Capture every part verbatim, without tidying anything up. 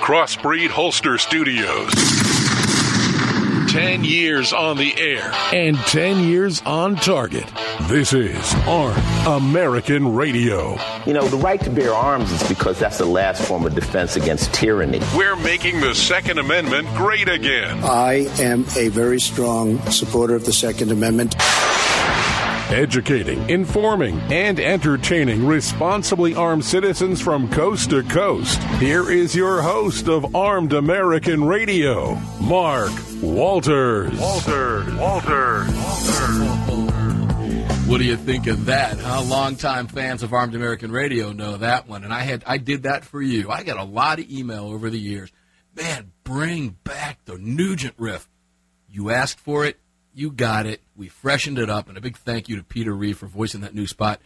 Crossbreed Holster Studios. Ten years on the air and ten years on target. This is Armed American Radio. You know, the right to bear arms is because that's the last form of defense against tyranny. We're making the Second Amendment great again. I am a very strong supporter of the Second Amendment. Educating, informing, and entertaining responsibly armed citizens from coast to coast. Here is your host of Armed American Radio, Mark Walters. Walters. Walters. Walters. What do you think of that? Huh? Longtime fans of Armed American Radio know that one, and I had I did that for you. I got a lot of email over the years. Man, bring back the Nugent riff. You asked for it. You got it. We freshened it up, and a big thank you to Peter Reeve for voicing that new spot.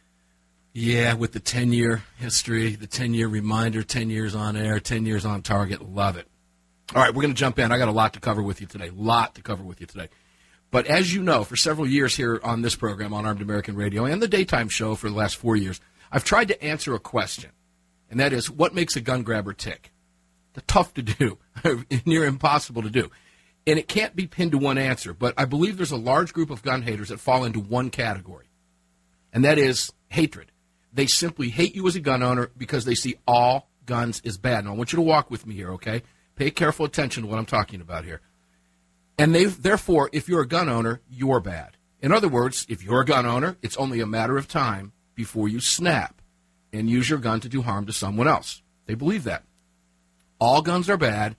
Yeah, with the ten-year history, the ten-year reminder, ten years on air, ten years on target. Love it. All right, we're going to jump in. I got a lot to cover with you today, lot to cover with you today. But as you know, for several years here on this program, on Armed American Radio, and the daytime show for the last four years, I've tried to answer a question, and that is, what makes a gun grabber tick? It's tough to do, near impossible to do. And it can't be pinned to one answer, but I believe there's a large group of gun haters that fall into one category, and that is hatred. They simply hate you as a gun owner because they see all guns as bad. Now, I want you to walk with me here, okay? Pay careful attention to what I'm talking about here. And they, therefore, if you're a gun owner, you're bad. In other words, if you're a gun owner, it's only a matter of time before you snap and use your gun to do harm to someone else. They believe that. All guns are bad,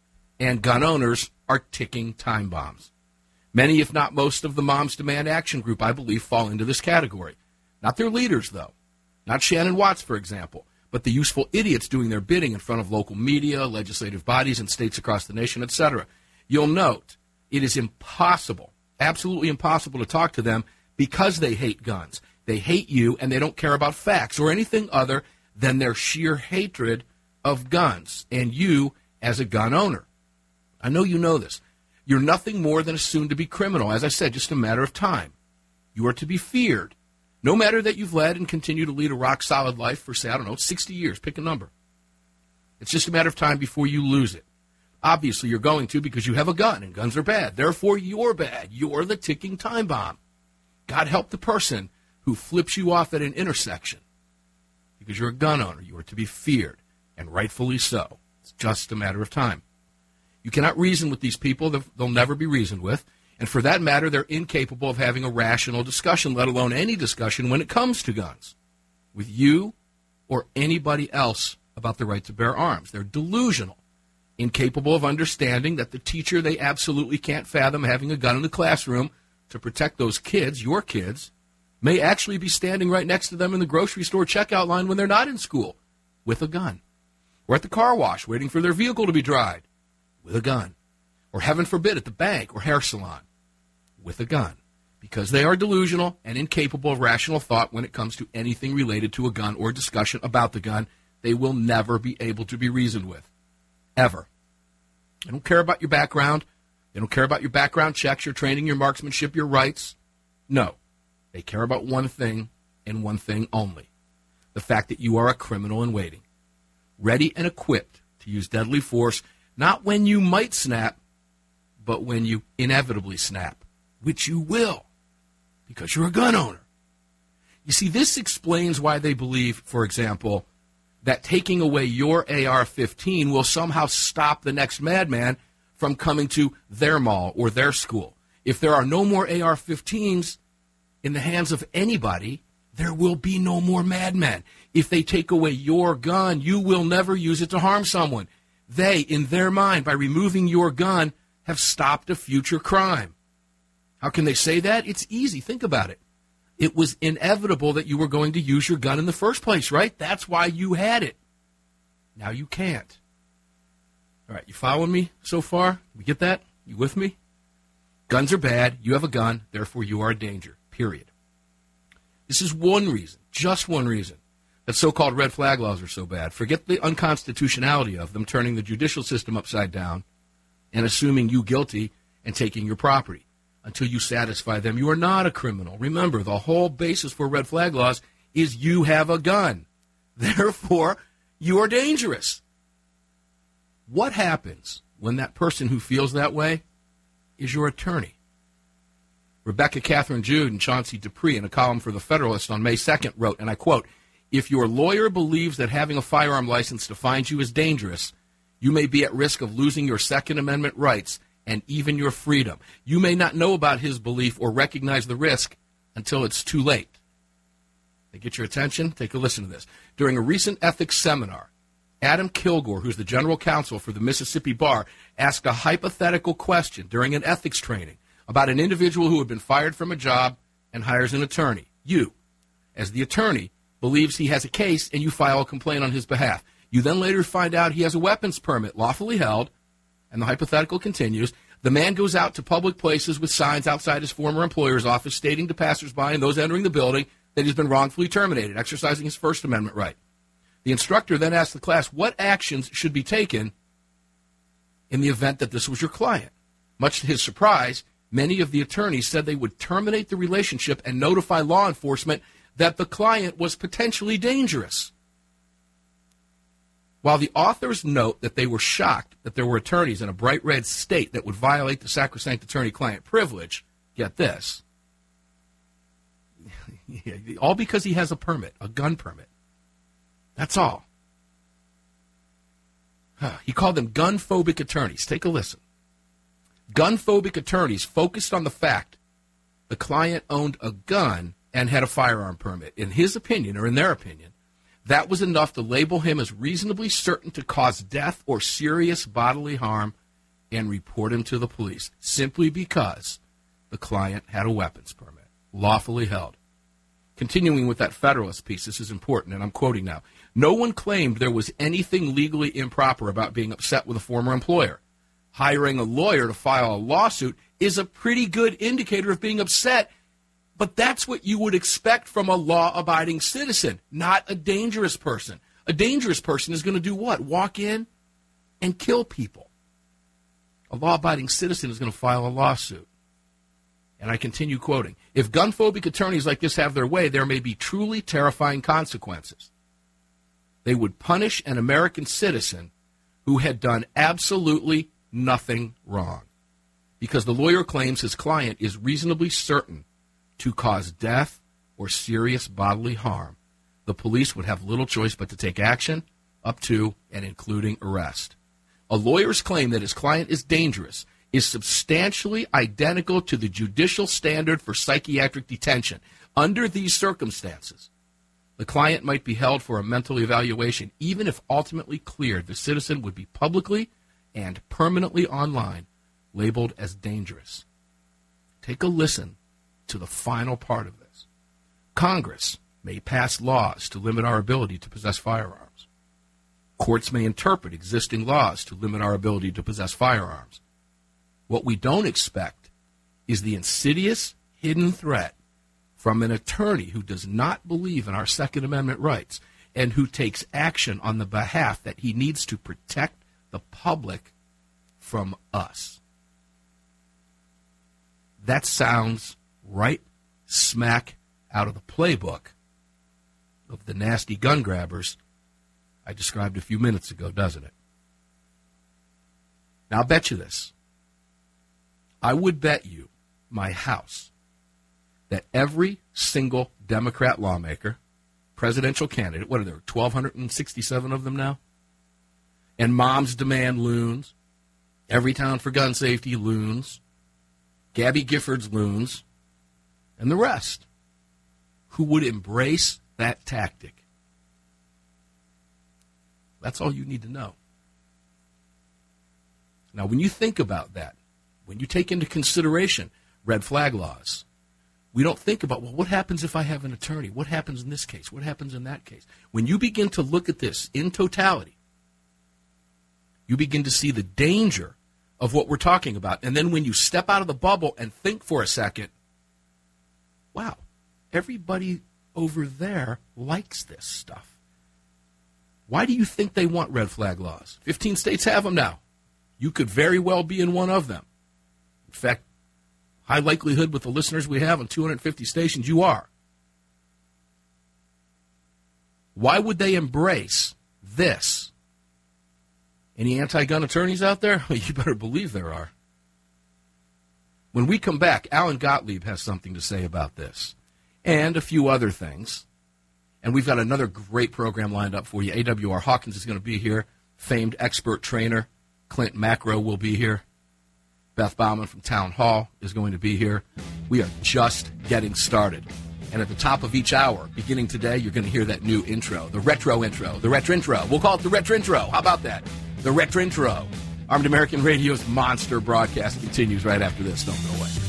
and gun owners are ticking time bombs. Many, if not most, of the Moms Demand Action Group, I believe, fall into this category. Not their leaders, though. Not Shannon Watts, for example, but the useful idiots doing their bidding in front of local media, legislative bodies, and states across the nation, et cetera. You'll note it is impossible, absolutely impossible to talk to them because they hate guns. They hate you, and they don't care about facts or anything other than their sheer hatred of guns and you as a gun owner. I know you know this. You're nothing more than a soon-to-be criminal. As I said, just a matter of time. You are to be feared. No matter that you've led and continue to lead a rock-solid life for, say, I don't know, sixty years. Pick a number. It's just a matter of time before you lose it. Obviously, you're going to because you have a gun, and guns are bad. Therefore, you're bad. You're the ticking time bomb. God help the person who flips you off at an intersection. Because you're a gun owner. You are to be feared, and rightfully so. It's just a matter of time. You cannot reason with these people. They'll never be reasoned with. And for that matter, they're incapable of having a rational discussion, let alone any discussion when it comes to guns, with you or anybody else about the right to bear arms. They're delusional, incapable of understanding that the teacher they absolutely can't fathom having a gun in the classroom to protect those kids, your kids, may actually be standing right next to them in the grocery store checkout line when they're not in school with a gun, or at the car wash waiting for their vehicle to be dried with a gun, or heaven forbid at the bank or hair salon with a gun, because they are delusional and incapable of rational thought when it comes to anything related to a gun or discussion about the gun. They will never be able to be reasoned with, ever. They don't care about your background. They don't care about your background checks, your training, your marksmanship, your rights. No, they care about one thing and one thing only, the fact that you are a criminal in waiting, ready and equipped to use deadly force, not when you might snap, but when you inevitably snap, which you will, because you're a gun owner. You see, this explains why they believe, for example, that taking away your A R fifteen will somehow stop the next madman from coming to their mall or their school. If there are no more A R fifteens in the hands of anybody, there will be no more madmen. If they take away your gun, you will never use it to harm someone. They, in their mind, by removing your gun, have stopped a future crime. How can they say that? It's easy. Think about it. It was inevitable that you were going to use your gun in the first place, right? That's why you had it. Now you can't. All right, you following me so far? We get that? You with me? Guns are bad. You have a gun. Therefore, you are a danger, period. This is one reason, just one reason, that so-called red flag laws are so bad. Forget the unconstitutionality of them, turning the judicial system upside down and assuming you guilty and taking your property. Until you satisfy them, you are not a criminal. Remember, the whole basis for red flag laws is you have a gun. Therefore, you are dangerous. What happens when that person who feels that way is your attorney? Rebecca Catherine Jude and Chauncey Dupree, in a column for The Federalist on May second, wrote, and I quote, "If your lawyer believes that having a firearm license defines you as dangerous, you may be at risk of losing your Second Amendment rights and even your freedom. You may not know about his belief or recognize the risk until it's too late." They get your attention? Take a listen to this. During a recent ethics seminar, Adam Kilgore, who's the general counsel for the Mississippi Bar, asked a hypothetical question during an ethics training about an individual who had been fired from a job and hires an attorney. You, as the attorney, believes he has a case and you file a complaint on his behalf. You then later find out he has a weapons permit lawfully held, and the hypothetical continues. The man goes out to public places with signs outside his former employer's office stating to passersby and those entering the building that he's been wrongfully terminated, exercising his First Amendment right. The instructor then asked the class what actions should be taken in the event that this was your client. Much to his surprise, many of the attorneys said they would terminate the relationship and notify law enforcement that the client was potentially dangerous. While the authors note that they were shocked that there were attorneys in a bright red state that would violate the sacrosanct attorney-client privilege, get this, all because he has a permit, a gun permit. That's all. He called them gun-phobic attorneys. Take a listen. Gun-phobic attorneys focused on the fact the client owned a gun and had a firearm permit. In his opinion, or in their opinion, that was enough to label him as reasonably certain to cause death or serious bodily harm and report him to the police, simply because the client had a weapons permit, lawfully held. Continuing with that Federalist piece, this is important, and I'm quoting now. No one claimed there was anything legally improper about being upset with a former employer. Hiring a lawyer to file a lawsuit is a pretty good indicator of being upset, but that's what you would expect from a law-abiding citizen, not a dangerous person. A dangerous person is going to do what? Walk in and kill people. A law-abiding citizen is going to file a lawsuit. And I continue quoting, if gun-phobic attorneys like this have their way, there may be truly terrifying consequences. They would punish an American citizen who had done absolutely nothing wrong, because the lawyer claims his client is reasonably certain to cause death or serious bodily harm. The police would have little choice but to take action up to and including arrest. A lawyer's claim that his client is dangerous is substantially identical to the judicial standard for psychiatric detention. Under these circumstances, the client might be held for a mental evaluation, even if ultimately cleared. The citizen would be publicly and permanently online labeled as dangerous. Take a listen to the final part of this. Congress may pass laws to limit our ability to possess firearms. Courts may interpret existing laws to limit our ability to possess firearms. What we don't expect is the insidious, hidden threat from an attorney who does not believe in our Second Amendment rights and who takes action on the behalf that he needs to protect the public from us. That sounds right smack out of the playbook of the nasty gun grabbers I described a few minutes ago, doesn't it? Now, I'll bet you this. I would bet you my house that every single Democrat lawmaker, presidential candidate, what are there, one thousand two hundred sixty-seven of them now? And Moms Demand loons, Every Town for Gun Safety loons, Gabby Giffords loons, and the rest, who would embrace that tactic. That's all you need to know. Now, when you think about that, when you take into consideration red flag laws, we don't think about, well, what happens if I have an attorney? What happens in this case? What happens in that case? When you begin to look at this in totality, you begin to see the danger of what we're talking about. And then when you step out of the bubble and think for a second, wow, everybody over there likes this stuff. Why do you think they want red flag laws? fifteen states have them now. You could very well be in one of them. In fact, high likelihood with the listeners we have on two hundred fifty stations, you are. Why would they embrace this Any anti-gun attorneys out there? You better believe there are. When we come back, Alan Gottlieb has something to say about this and a few other things. And we've got another great program lined up for you. A W R Hawkins is going to be here. Famed expert trainer Clint Macro will be here. Beth Bauman from Town Hall is going to be here. We are just getting started. And at the top of each hour, beginning today, you're going to hear that new intro, the retro intro, the retro intro. We'll call it the retro intro. How about that? The retro intro. Armed American Radio's monster broadcast continues right after this. Don't go away.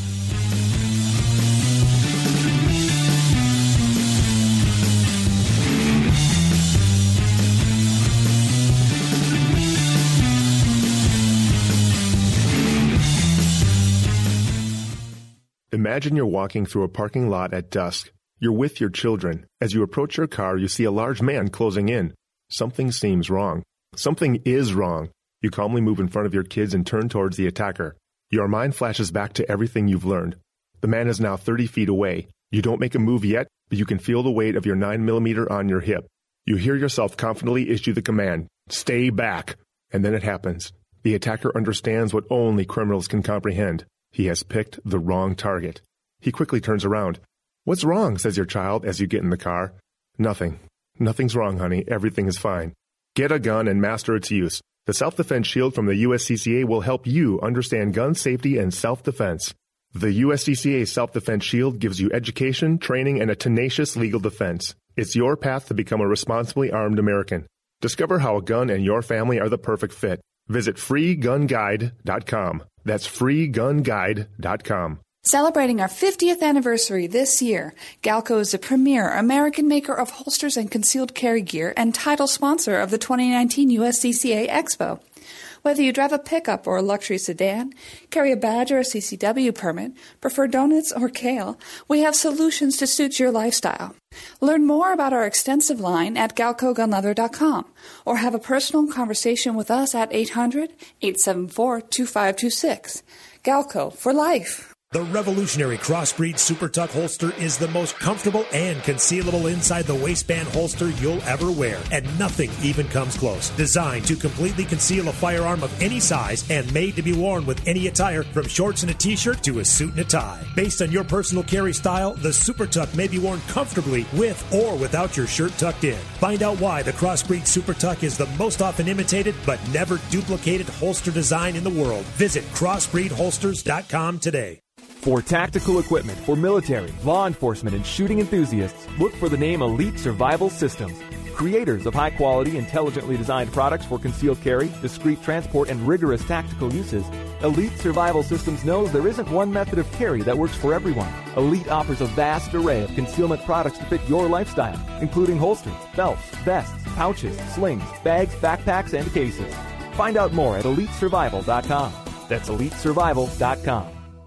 Imagine you're walking through a parking lot at dusk. You're with your children. As you approach your car, you see a large man closing in. Something seems wrong. Something is wrong. You calmly move in front of your kids and turn towards the attacker. Your mind flashes back to everything you've learned. The man is now thirty feet away. You don't make a move yet, but you can feel the weight of your nine millimeter on your hip. You hear yourself confidently issue the command, "Stay back." And then it happens. The attacker understands what only criminals can comprehend. He has picked the wrong target. He quickly turns around. "What's wrong?" says your child as you get in the car. "Nothing. Nothing's wrong, honey. Everything is fine. Get a gun and master its use. The Self-Defense Shield from the U S C C A will help you understand gun safety and self-defense. The U S C C A Self-Defense Shield gives you education, training, and a tenacious legal defense. It's your path to become a responsibly armed American. Discover how a gun and your family are the perfect fit. Visit free gun guide dot com. That's free gun guide dot com. Celebrating our fiftieth anniversary this year, Galco is the premier American maker of holsters and concealed carry gear and title sponsor of the twenty nineteen U S C C A Expo. Whether you drive a pickup or a luxury sedan, carry a badge or a C C W permit, prefer donuts or kale, we have solutions to suit your lifestyle. Learn more about our extensive line at galco gun leather dot com or have a personal conversation with us at eight hundred, eight seven four, two five two six. Galco for life. The revolutionary Crossbreed Super Tuck holster is the most comfortable and concealable inside the waistband holster you'll ever wear, and nothing even comes close. Designed to completely conceal a firearm of any size and made to be worn with any attire, from shorts and a t-shirt to a suit and a tie. Based on your personal carry style, the Super Tuck may be worn comfortably with or without your shirt tucked in. Find out why the Crossbreed Super Tuck is the most often imitated but never duplicated holster design in the world. Visit crossbreed holsters dot com today. For tactical equipment for military, law enforcement, and shooting enthusiasts, look for the name Elite Survival Systems. Creators of high-quality, intelligently designed products for concealed carry, discreet transport, and rigorous tactical uses, Elite Survival Systems knows there isn't one method of carry that works for everyone. Elite offers a vast array of concealment products to fit your lifestyle, including holsters, belts, vests, pouches, slings, bags, backpacks, and cases. Find out more at elite survival dot com. That's elite survival dot com.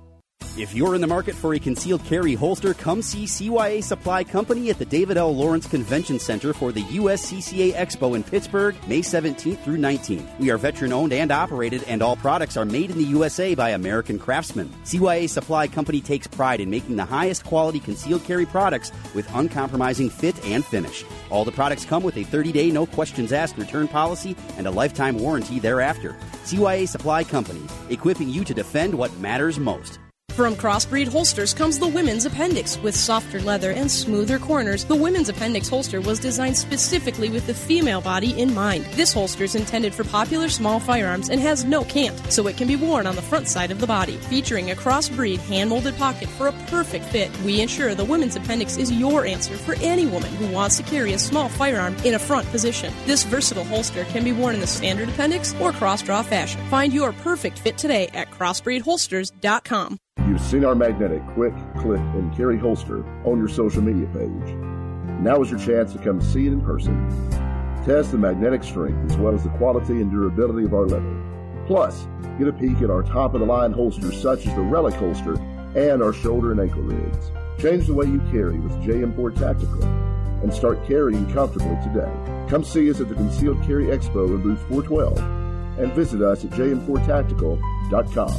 If you're in the market for a concealed carry holster, come see C Y A Supply Company at the David L. Lawrence Convention Center for the U S C C A Expo in Pittsburgh, May seventeenth through nineteenth. We are veteran-owned and operated, and all products are made in the U S A by American craftsmen. C Y A Supply Company takes pride in making the highest quality concealed carry products with uncompromising fit and finish. All the products come with a thirty-day, no-questions-asked return policy and a lifetime warranty thereafter. C Y A Supply Company, equipping you to defend what matters most. From Crossbreed Holsters comes the Women's Appendix. With softer leather and smoother corners, the Women's Appendix holster was designed specifically with the female body in mind. This holster is intended for popular small firearms and has no cant, so it can be worn on the front side of the body. Featuring a Crossbreed hand-molded pocket for a perfect fit, we ensure the Women's Appendix is your answer for any woman who wants to carry a small firearm in a front position. This versatile holster can be worn in the standard appendix or cross-draw fashion. Find your perfect fit today at crossbreed holsters dot com. You've seen our magnetic quick, click, and carry holster on your social media page. Now is your chance to come see it in person. Test the magnetic strength as well as the quality and durability of our leather. Plus, get a peek at our top-of-the-line holsters such as the Relic holster and our shoulder and ankle rigs. Change the way you carry with J M Ford Tactical and start carrying comfortably today. Come see us at the Concealed Carry Expo in booth four twelve and visit us at j m ford tactical dot com.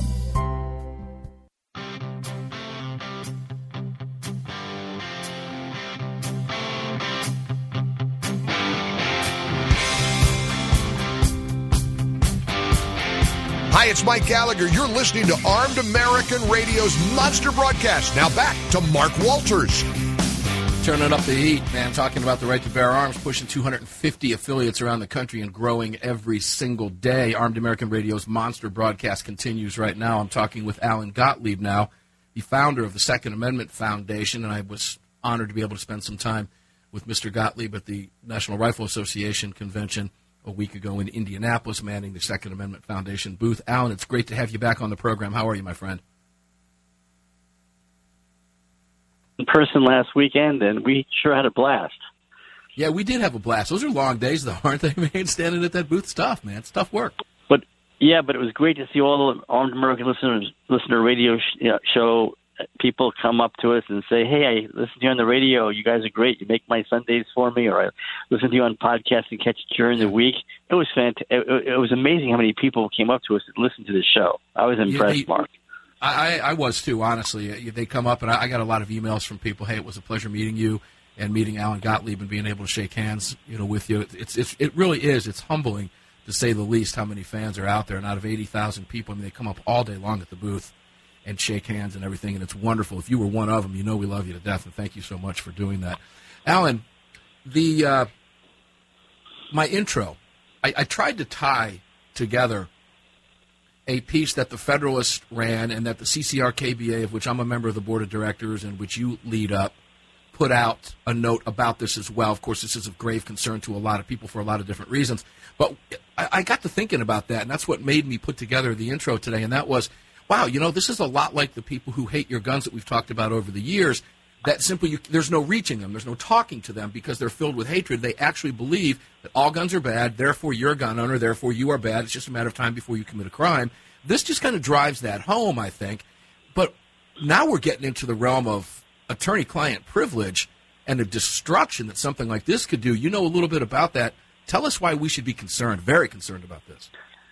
Hi, it's Mike Gallagher. You're listening to Armed American Radio's Monster Broadcast. Now back to Mark Walters. Turning up the heat, man, talking about the right to bear arms, pushing two hundred fifty affiliates around the country and growing every single day. Armed American Radio's Monster Broadcast continues right now. I'm talking with Alan Gottlieb now, the founder of the Second Amendment Foundation, and I was honored to be able to spend some time with Mister Gottlieb at the National Rifle Association convention a week ago in Indianapolis, manning the Second Amendment Foundation booth. Alan, it's great to have you back on the program. How are you, my friend? In person last weekend, and we sure had a blast. Yeah, we did have a blast. Those are long days, though, aren't they, man? Standing at that booth, it's tough, man. It's tough work. But yeah, but it was great to see all the Armed American listeners, listener radio sh- you know, show people come up to us and say, "Hey, I listen to you on the radio. You guys are great. You make my Sundays for me." Or I listen to you on podcast and catch it during the week. It was fantastic. It, it was amazing how many people came up to us and listened to the show. I was impressed, yeah, they, Mark. I, I was too, honestly. They come up, and I, I got a lot of emails from people. Hey, it was a pleasure meeting you and meeting Alan Gottlieb and being able to shake hands, you know, with you. It's, it's it really is. It's humbling, to say the least, how many fans are out there. And out of eighty thousand people, I mean, they come up all day long at the booth and shake hands and everything, and it's wonderful. If you were one of them, you know we love you to death, and thank you so much for doing that. Alan, the uh, my intro, I, I tried to tie together a piece that the Federalist ran and that the C C R K B A, of which I'm a member of the board of directors and which you lead up, put out a note about this as well. Of course, this is of grave concern to a lot of people for a lot of different reasons. But I, I got to thinking about that, and that's what made me put together the intro today, and that was, wow, you know, this is a lot like the people who hate your guns that we've talked about over the years, that simply you, there's no reaching them, there's no talking to them because they're filled with hatred. They actually believe that all guns are bad, therefore you're a gun owner, therefore you are bad. It's just a matter of time before you commit a crime. This just kind of drives that home, I think. But now we're getting into the realm of attorney-client privilege and the destruction that something like this could do. You know a little bit about that. Tell us why we should be concerned, very concerned about this.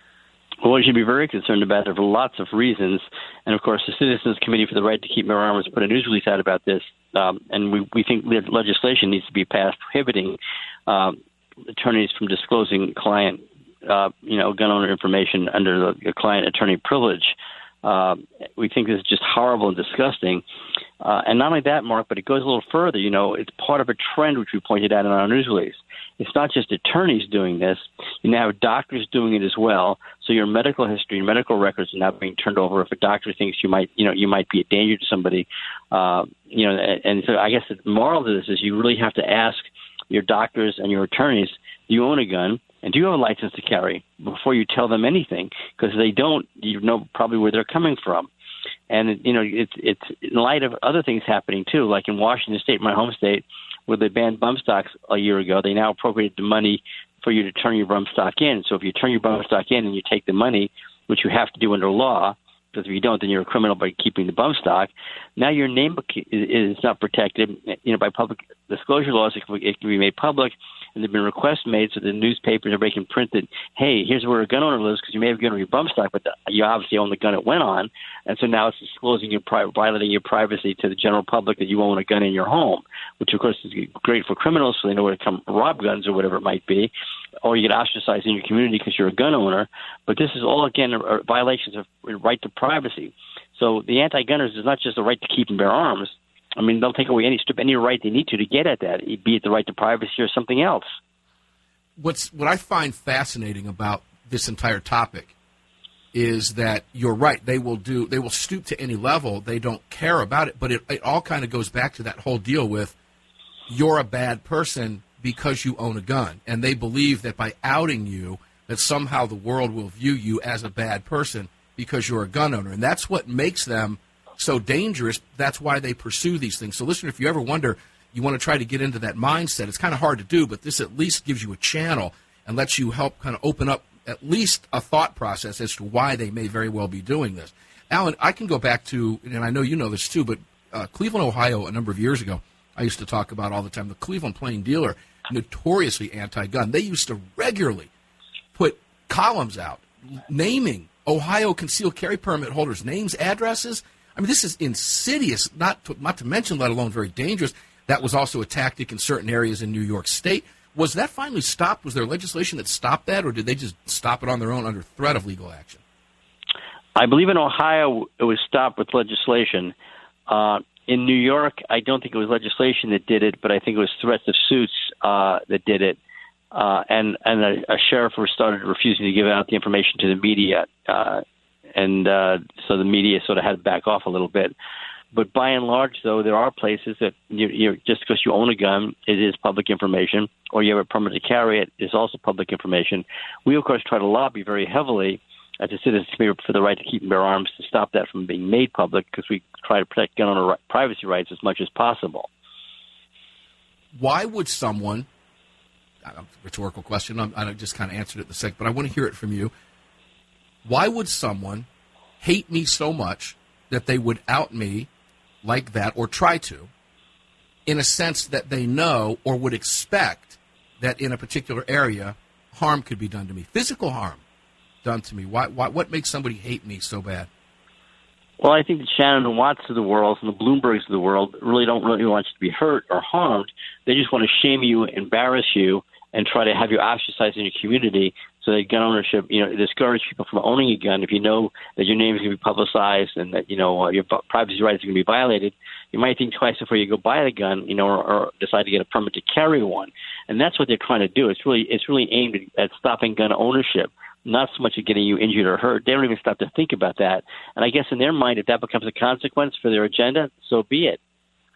Well, we should be very concerned about it for lots of reasons. And, of course, the Citizens Committee for the Right to Keep Bear Arms put a news release out about this. Um, and we, we think legislation needs to be passed prohibiting um, attorneys from disclosing client, uh, you know, gun owner information under the client attorney privilege. Uh, we think this is just horrible and disgusting. Uh, and not only that, Mark, but it goes a little further. You know, it's part of a trend which we pointed out in our news release. It's not just attorneys doing this. You now have doctors doing it as well. So your medical history and medical records are now being turned over if a doctor thinks you might, you know, you might be a danger to somebody. Uh, you know, and, and so I guess the moral of this is you really have to ask your doctors and your attorneys, do you own a gun? And do you have a license to carry before you tell them anything? Because if they don't, you know probably where they're coming from. And, you know, it's it's in light of other things happening, too, like in Washington State, my home state, where they banned bump stocks a year ago. They now appropriated the money for you to turn your bump stock in. So if you turn your bump stock in and you take the money, which you have to do under law, because if you don't, then you're a criminal by keeping the bump stock. Now your name is not protected. You know, by public disclosure laws, it can, it can be made public. And there have been requests made so the newspapers are making print that, hey, here's where a gun owner lives because you may have given your bump stock, but you obviously own the gun it went on. And so now it's disclosing your pri- violating your privacy to the general public that you own a gun in your home, which, of course, is great for criminals so they know where to come rob guns or whatever it might be. Or you get ostracized in your community because you're a gun owner. But this is all, again, violations of right to privacy. So the anti-gunners is not just the right to keep and bear arms. I mean, they'll take away any any right they need to to get at that, be it the right to privacy or something else. What's what I find fascinating about this entire topic is that you're right. They will do. They will stoop to any level. They don't care about it. But it, it all kind of goes back to that whole deal with you're a bad person because you own a gun, and they believe that by outing you, that somehow the world will view you as a bad person because you're a gun owner, and that's what makes them so dangerous. That's why they pursue these things. So listen, if you ever wonder, you want to try to get into that mindset, it's kind of hard to do, but this at least gives you a channel and lets you help kind of open up at least a thought process as to why they may very well be doing this. Alan, I can go back to, and I know you know this too, but uh, Cleveland, Ohio, a number of years ago, I used to talk about all the time, the Cleveland Plain Dealer, notoriously anti-gun. They used to regularly put columns out naming Ohio concealed carry permit holders' names, addresses. I mean, this is insidious, not to, not to mention, let alone very dangerous. That was also a tactic in certain areas in New York State. Was that finally stopped? Was there legislation that stopped that, or did they just stop it on their own under threat of legal action? I believe in Ohio it was stopped with legislation. Uh, in New York, I don't think it was legislation that did it, but I think it was threats of suits uh, that did it. Uh, and and a, a sheriff started refusing to give out the information to the media, uh, and uh, so the media sort of had to back off a little bit. But by and large, though, there are places that you, you're, just because you own a gun, it is public information, or you have a permit to carry it, is also public information. We, of course, try to lobby very heavily at the Citizens Committee for the right to keep and bear arms to stop that from being made public, because we try to protect gun owner privacy rights as much as possible. Why would someone... Rhetorical question. I'm, I just kind of answered it in a sec, but I want to hear it from you. Why would someone hate me so much that they would out me like that, or try to, in a sense that they know or would expect that in a particular area harm could be done to me, physical harm done to me? Why? Why? What makes somebody hate me so bad? Well, I think the Shannon Watts of the world and the Bloombergs of the world really don't really want you to be hurt or harmed. They just want to shame you, embarrass you, and try to have you ostracized in your community so that gun ownership, you know, discourage people from owning a gun. If you know that your name is going to be publicized and that, you know, uh, your privacy rights are going to be violated, you might think twice before you go buy the gun, you know, or, or decide to get a permit to carry one. And that's what they're trying to do. It's really it's really aimed at, at stopping gun ownership, not so much at getting you injured or hurt. They don't even stop to think about that. And I guess in their mind, if that becomes a consequence for their agenda, so be it.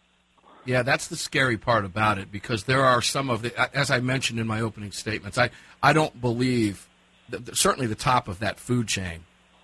Yeah, that's the scary part about it, because there are some of the, as I mentioned in my opening statements, I, I don't believe, that, certainly the top of that food chain,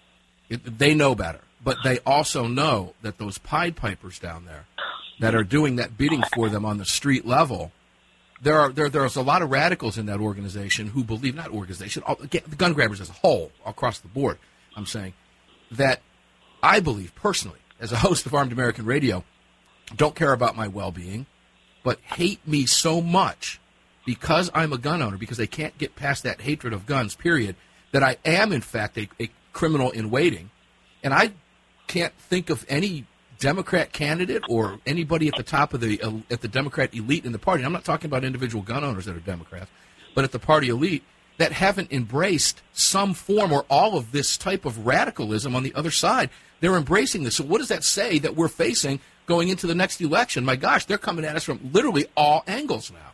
it, they know better. But they also know that those Pied Pipers down there that are doing that bidding for them on the street level, there are there there's a lot of radicals in that organization who believe, not organization, all, the gun grabbers as a whole, across the board, I'm saying, that I believe personally, as a host of Armed American Radio, don't care about my well-being, but hate me so much because I'm a gun owner, because they can't get past that hatred of guns, period, that I am, in fact, a, a criminal in waiting. And I can't think of any Democrat candidate or anybody at the top of the uh, at the Democrat elite in the party. I'm not talking about individual gun owners that are Democrats, but at the party elite that haven't embraced some form or all of this type of radicalism on the other side. They're embracing this. So what does that say that we're facing going into the next election? My gosh, they're coming at us from literally all angles now.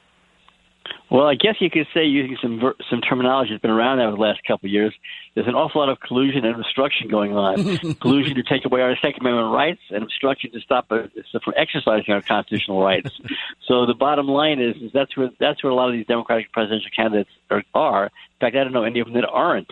Well, I guess you could say, using some ver- some terminology that's been around now for the last couple of years, there's an awful lot of collusion and obstruction going on. Collusion to take away our Second Amendment rights, and obstruction to stop us from exercising our constitutional rights. So the bottom line is, is that's where that's where a lot of these Democratic presidential candidates are. are. In fact, I don't know any of them that aren't.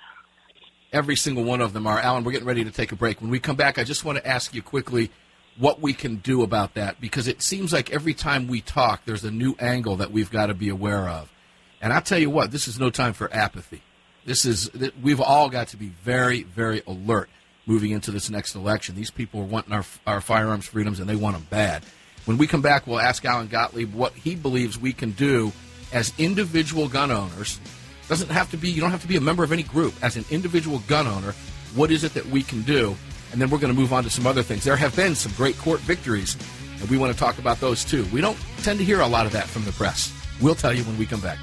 Every single one of them are. Alan, we're getting ready to take a break. When we come back, I just want to ask you quickly what we can do about that, because it seems like every time we talk, there's a new angle that we've got to be aware of. And I'll tell you what, this is no time for apathy. This is we've all got to be very, very alert moving into this next election. These people are wanting our, our firearms freedoms, and they want them bad. When we come back, we'll ask Alan Gottlieb what he believes we can do as individual gun owners. Doesn't have to be, you don't have to be a member of any group. As an individual gun owner, what is it that we can do? And then we're going to move on to some other things. There have been some great court victories, and we want to talk about those too. We don't tend to hear a lot of that from the press. We'll tell you when we come back.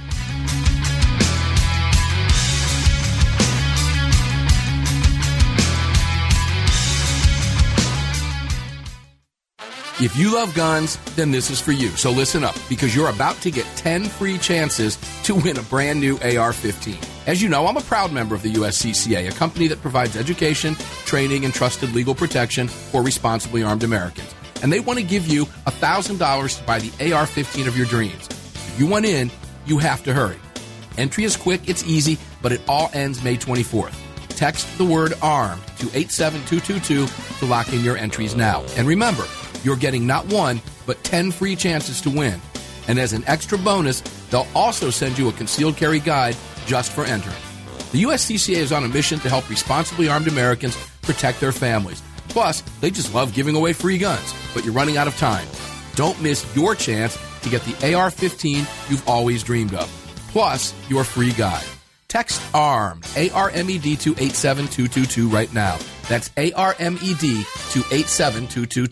If you love guns, then this is for you. So listen up, because you're about to get ten free chances to win a brand new A R fifteen. As you know, I'm a proud member of the U S C C A, a company that provides education, training, and trusted legal protection for responsibly armed Americans. And they want to give you one thousand dollars to buy the A R fifteen of your dreams. If you want in, you have to hurry. Entry is quick, it's easy, but it all ends May twenty-fourth. Text the word ARMED to eight seven two two two to lock in your entries now. And remember, you're getting not one, but ten free chances to win. And as an extra bonus, they'll also send you a concealed carry guide just for entering. The U S C C A is on a mission to help responsibly armed Americans protect their families. Plus, they just love giving away free guns, but you're running out of time. Don't miss your chance to get the A R fifteen you've always dreamed of, plus your free guide. Text ARMED, A R M E D, to eight seven two two two right now. That's A R M E D to eight seven two two two.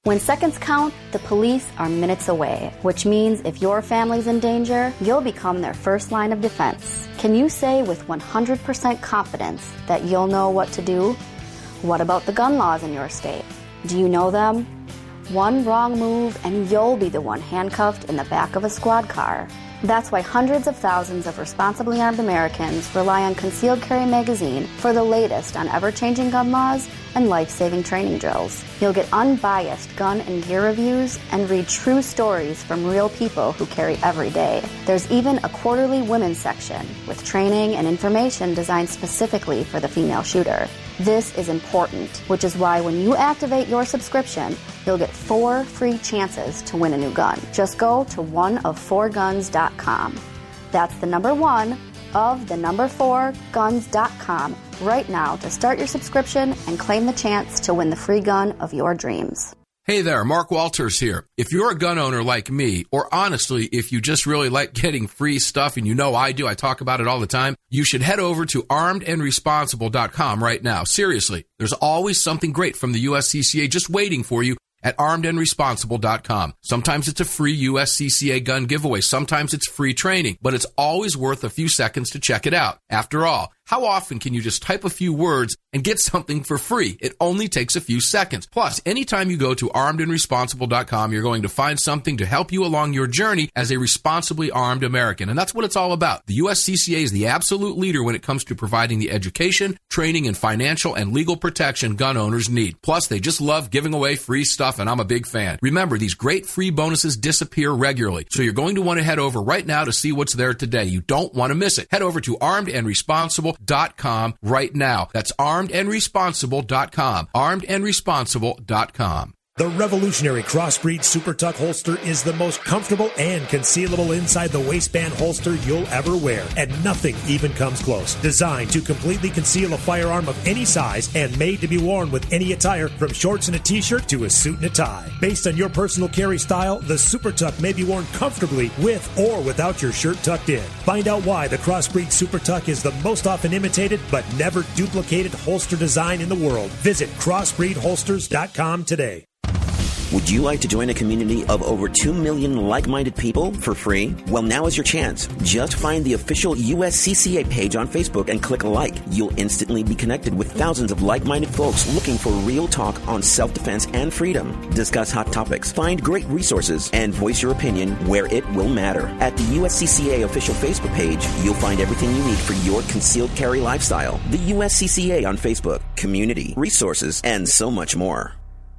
When seconds count, the police are minutes away, which means if your family's in danger, you'll become their first line of defense. Can you say with one hundred percent confidence that you'll know what to do? What about the gun laws in your state? Do you know them? One wrong move and you'll be the one handcuffed in the back of a squad car. That's why hundreds of thousands of responsibly armed Americans rely on Concealed Carry Magazine for the latest on ever-changing gun laws and life-saving training drills. You'll get unbiased gun and gear reviews and read true stories from real people who carry every day. There's even a quarterly women's section with training and information designed specifically for the female shooter. This is important, which is why when you activate your subscription, you'll get four free chances to win a new gun. Just go to one of four guns dot com. That's the number one of the number four guns dot com right now to start your subscription and claim the chance to win the free gun of your dreams. Hey there, Mark Walters here. If you're a gun owner like me, or honestly, if you just really like getting free stuff, and you know I do, I talk about it all the time, you should head over to armed and responsible dot com right now. Seriously, there's always something great from the U S C C A just waiting for you at armed and responsible dot com. Sometimes it's a free U S C C A gun giveaway. Sometimes it's free training, but it's always worth a few seconds to check it out. After all, how often can you just type a few words and get something for free? It only takes a few seconds. Plus, anytime you go to armed and responsible dot com, you're going to find something to help you along your journey as a responsibly armed American. And that's what it's all about. The U S C C A is the absolute leader when it comes to providing the education, training, and financial and legal protection gun owners need. Plus, they just love giving away free stuff, and I'm a big fan. Remember, these great free bonuses disappear regularly, so you're going to want to head over right now to see what's there today. You don't want to miss it. Head over to armed and responsible dot com right now. That's armed and responsible dot com. armed and responsible dot com. The revolutionary Crossbreed Super Tuck holster is the most comfortable and concealable inside the waistband holster you'll ever wear, and nothing even comes close. Designed to completely conceal a firearm of any size and made to be worn with any attire, from shorts and a t-shirt to a suit and a tie. Based on your personal carry style, the Super Tuck may be worn comfortably with or without your shirt tucked in. Find out why the Crossbreed Super Tuck is the most often imitated but never duplicated holster design in the world. Visit crossbreed holsters dot com today. Would you like to join a community of over two million like-minded people for free? Well, now is your chance. Just find the official U S C C A page on Facebook and click like. You'll instantly be connected with thousands of like-minded folks looking for real talk on self-defense and freedom. Discuss hot topics, find great resources, and voice your opinion where it will matter. At the U S C C A official Facebook page, you'll find everything you need for your concealed carry lifestyle. The U S C C A on Facebook, community, resources, and so much more.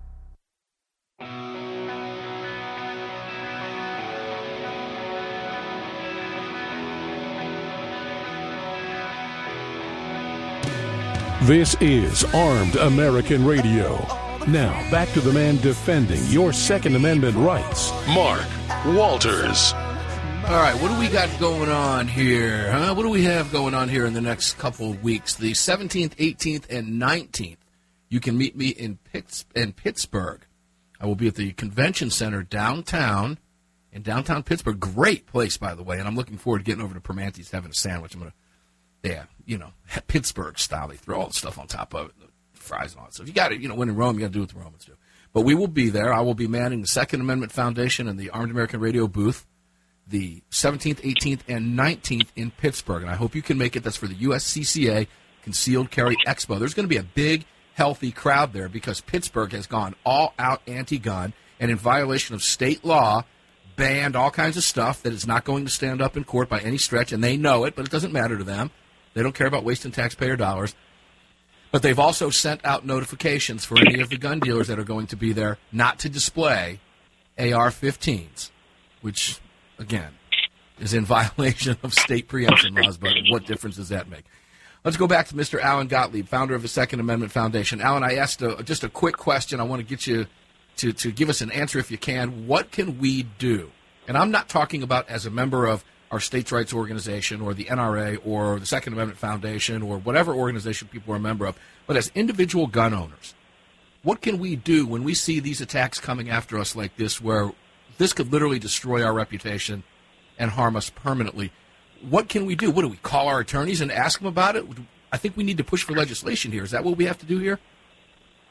This is Armed American Radio. Now, back to the man defending your Second Amendment rights, Mark Walters. All right, what do we got going on here? Huh? What do we have going on here in the next couple of weeks? The seventeenth, eighteenth, and nineteenth. You can meet me in Pitts, in Pittsburgh. I will be at the Convention Center downtown, in downtown Pittsburgh. Great place, by the way, and I'm looking forward to getting over to Permante's, having a sandwich. I'm going to Yeah, you know, Pittsburgh style. They throw all the stuff on top of it, the fries and all that stuff. You got to, you know, when in Rome, you got to do what the Romans do. But we will be there. I will be manning the Second Amendment Foundation and the Armed American Radio booth the seventeenth, eighteenth, and nineteenth in Pittsburgh. And I hope you can make it. That's for the U S C C A Concealed Carry Expo. There's going to be a big, healthy crowd there because Pittsburgh has gone all-out anti-gun and in violation of state law, banned all kinds of stuff that is not going to stand up in court by any stretch, and they know it, but it doesn't matter to them. They don't care about wasting taxpayer dollars. But they've also sent out notifications for any of the gun dealers that are going to be there not to display A R fifteens, which, again, is in violation of state preemption laws, but what difference does that make? Let's go back to Mister Alan Gottlieb, founder of the Second Amendment Foundation. Alan, I asked a, just a quick question. I want to get you to, to give us an answer if you can. What can we do? And I'm not talking about as a member of our states' rights organization or the N R A or the Second Amendment Foundation or whatever organization people are a member of, but as individual gun owners, what can we do when we see these attacks coming after us like this, where this could literally destroy our reputation and harm us permanently? What can we do? What do we call our attorneys and ask them about it? I think we need to push for legislation here. Is that what we have to do here?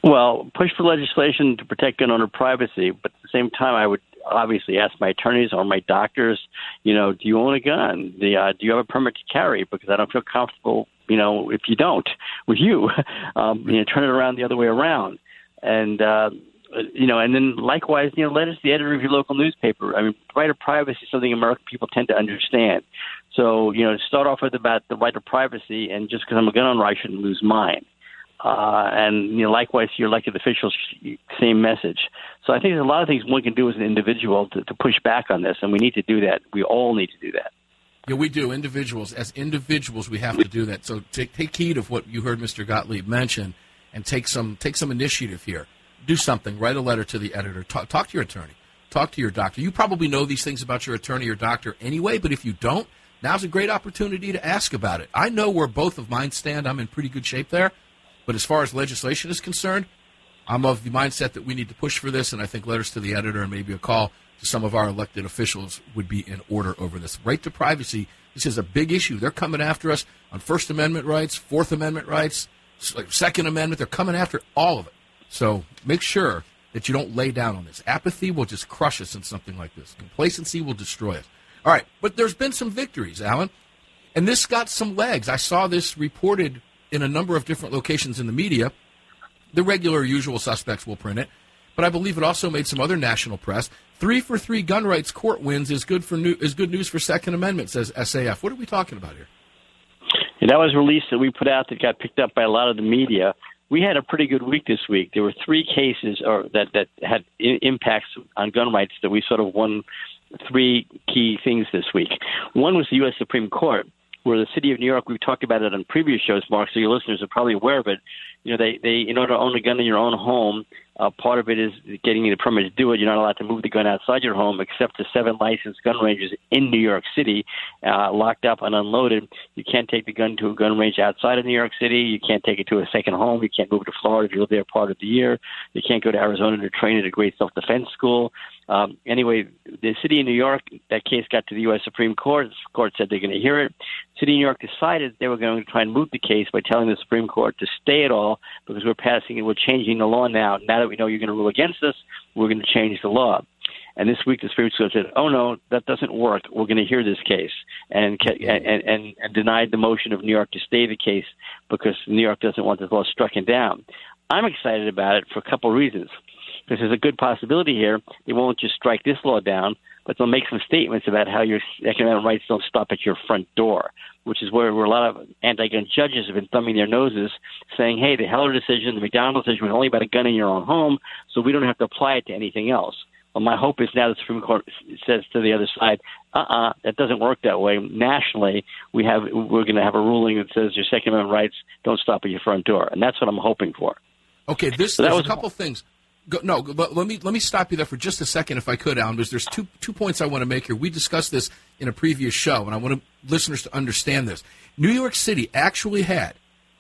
Well, push for legislation to protect gun owner privacy, but at the same time, I would obviously ask my attorneys or my doctors, you know, do you own a gun? The, uh, do you have a permit to carry? Because I don't feel comfortable, you know, if you don't, with you. Um, you know, turn it around the other way around. And, uh, you know, and then likewise, you know, let us the editor of your local newspaper. I mean, right of privacy is something American people tend to understand. So, you know, start off with about the right of privacy, and just because I'm a gun owner, I shouldn't lose mine. Uh, and, you know, likewise, your elected officials, same message. So I think there's a lot of things one can do as an individual to, to push back on this, and we need to do that. We all need to do that. Yeah, we do. Individuals, as individuals, we have to do that. So take, take heed of what you heard Mister Gottlieb mention, and take some take some initiative here. Do something. Write a letter to the editor. Talk, talk to your attorney. Talk to your doctor. You probably know these things about your attorney or doctor anyway, but if you don't, now's a great opportunity to ask about it. I know where both of mine stand. I'm in pretty good shape there. But as far as legislation is concerned, I'm of the mindset that we need to push for this, and I think letters to the editor and maybe a call to some of our elected officials would be in order over this. Right to privacy, this is a big issue. They're coming after us on First Amendment rights, Fourth Amendment rights, Second Amendment. They're coming after all of it. So make sure that you don't lay down on this. Apathy will just crush us in something like this. Complacency will destroy us. All right, but there's been some victories, Alan, and this got some legs. I saw this reported in a number of different locations in the media. The regular usual suspects will print it, but I believe it also made some other national press. Three for three gun rights court wins is good for new, is good news for Second Amendment, says S A F. What are we talking about here? Yeah, that was a release that we put out that got picked up by a lot of the media. We had a pretty good week this week. There were three cases or that, that had I- impacts on gun rights that we sort of won three key things this week. One was the U S Supreme Court, where the city of New York, we've talked about it on previous shows, Mark, so your listeners are probably aware of it. You know, they, they in order to own a gun in your own home, uh, part of it is getting the permit to do it. You're not allowed to move the gun outside your home except to seven licensed gun ranges in New York City, uh, locked up and unloaded. You can't take the gun to a gun range outside of New York City. You can't take it to a second home. You can't move to Florida if you live there part of the year. You can't go to Arizona to train at a great self-defense school. Um, anyway, the city of New York, that case got to the U S Supreme Court. The court said they're going to hear it. The city of New York decided they were going to try and moot the case by telling the Supreme Court to stay it all because we're passing it, we're changing the law now. Now that we know you're going to rule against us, we're going to change the law. And this week the Supreme Court said, oh, no, that doesn't work. We're going to hear this case, and, and, and, and denied the motion of New York to stay the case because New York doesn't want this law stricken down. I'm excited about it for a couple of reasons. Because there's a good possibility here they won't just strike this law down, but they'll make some statements about how your Second Amendment rights don't stop at your front door, which is where, where a lot of anti-gun judges have been thumbing their noses, saying, hey, the Heller decision, the McDonald decision was only about a gun in your own home, so we don't have to apply it to anything else. Well, my hope is now the Supreme Court says to the other side, uh-uh, that doesn't work that way. Nationally, we have, we're going to have a ruling that says your Second Amendment rights don't stop at your front door, and that's what I'm hoping for. Okay, this, so there's was, a couple things. Go, no, but let me let me stop you there for just a second, if I could, Alan, because there's two two points I want to make here. We discussed this in a previous show, and I want to, listeners to understand this. New York City actually had,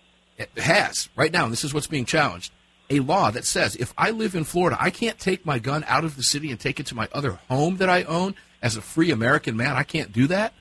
has, right now, and this is what's being challenged, a law that says if I live in Florida, I can't take my gun out of the city and take it to my other home that I own as a free American man. I can't do that?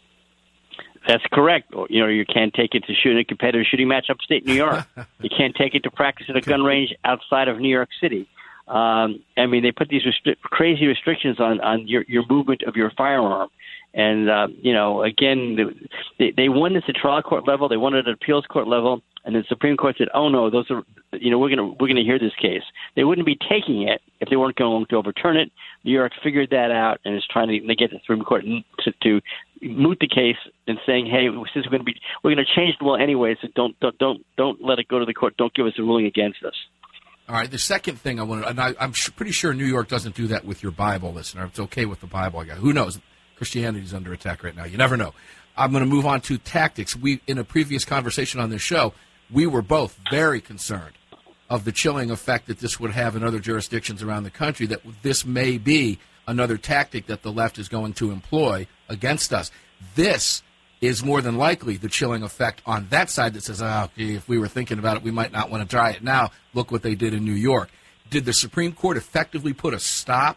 That's correct. You know, you can't take it to shoot a competitive shooting match upstate New York. You can't take it to practice at a gun range outside of New York City. Um, I mean, they put these restri- crazy restrictions on, on your, your movement of your firearm. And, uh, you know, again, they, they won this at trial court level. They won it at appeals court level. And the Supreme Court said, oh, no, those are, you know, we're going to we're going to hear this case. They wouldn't be taking it if they weren't going to overturn it. New York figured that out and is trying to get the Supreme Court to, to moot the case and saying, hey, since we're going to be we're going to change the law anyway, so don't don't don't don't let it go to the court. Don't give us a ruling against us. All right. The second thing I want to, and I, I'm sh- pretty sure New York doesn't do that with your Bible listener. It's okay with the Bible guy. Who knows? Christianity's under attack right now. You never know. I'm going to move on to tactics. We, in a previous conversation on this show, we were both very concerned of the chilling effect that this would have in other jurisdictions around the country, that this may be another tactic that the left is going to employ against us. This is more than likely the chilling effect on that side that says, oh, okay, if we were thinking about it, we might not want to try it now. Look what they did in New York. Did the Supreme Court effectively put a stop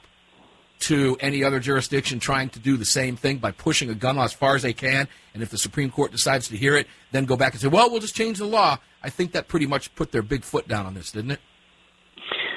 to any other jurisdiction trying to do the same thing by pushing a gun law as far as they can? And if the Supreme Court decides to hear it, then go back and say, well, we'll just change the law. I think that pretty much put their big foot down on this, didn't it?